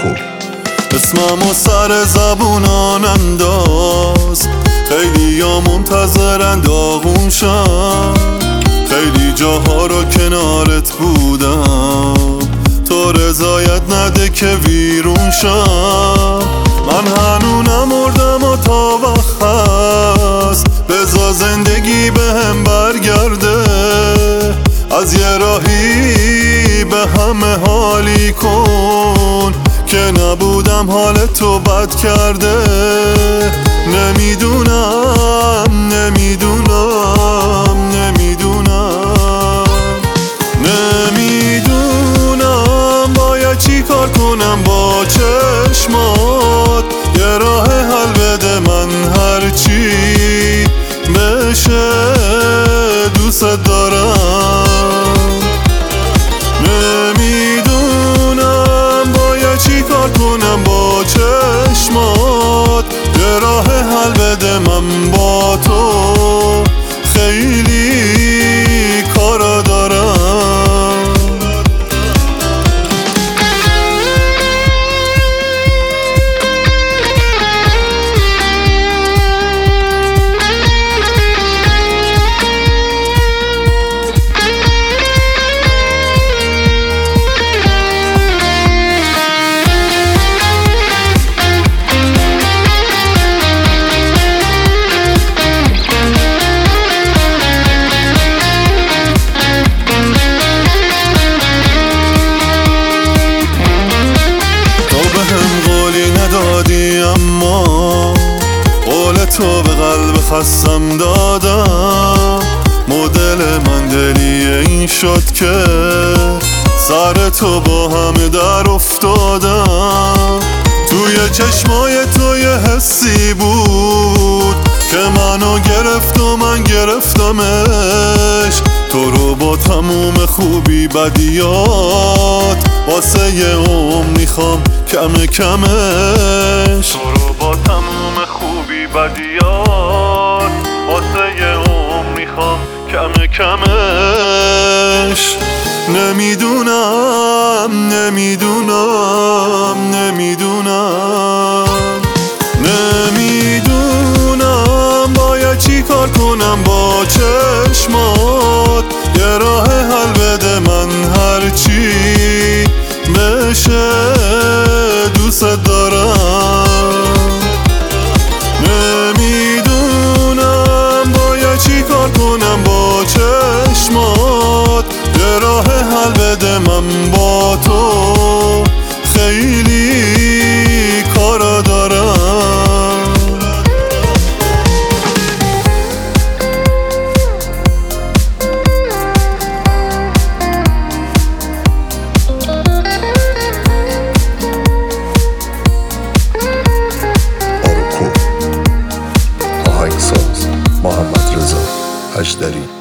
آروکو. اسممو سر زبونان انداز، خیلی یا منتظرن داغون شم، خیلی جاها رو کنارت بودم، تو رضایت نده که ویرون شم. من هنوز نمردم و تا وقت هست بذار زندگی بهم برگرده، از یه راهی به همه حالی کن که نبودم حال تو بد کرده. نمیدونم نمیدونم نمیدونم نمیدونم باید چی کار کنم با چشمات، یه راه حل بده من هرچی بشه دوست دارم. نمیدونم باید چی کار کنم با چشمات، یه راه حل بده من با تو خیلی کارا دارم. اما قول تو به قلب خستم دادم، مدل من دلیه این شد که سر تو با همه در افتادم. توی چشمای تو یه حسی بود که منو گرفت و من گرفتمش، تو رو با تموم خوبی بدیات واسه یه عمر میخوام کم کمش، تو رو با تموم خوبی بدیات واسه یه عمر میخوام کم کمش. نمیدونم نمیدونم نمیدونم نمیدونم باید چی کار کنم با چشمات، یه راه حل بده من هرچی بشه دوست دارم. نمیدونم باید چی کار کنم با چشمات، یه راه حل بده من با تو خیلی کارا دارم. آهنگساز محمد رضا اژدری.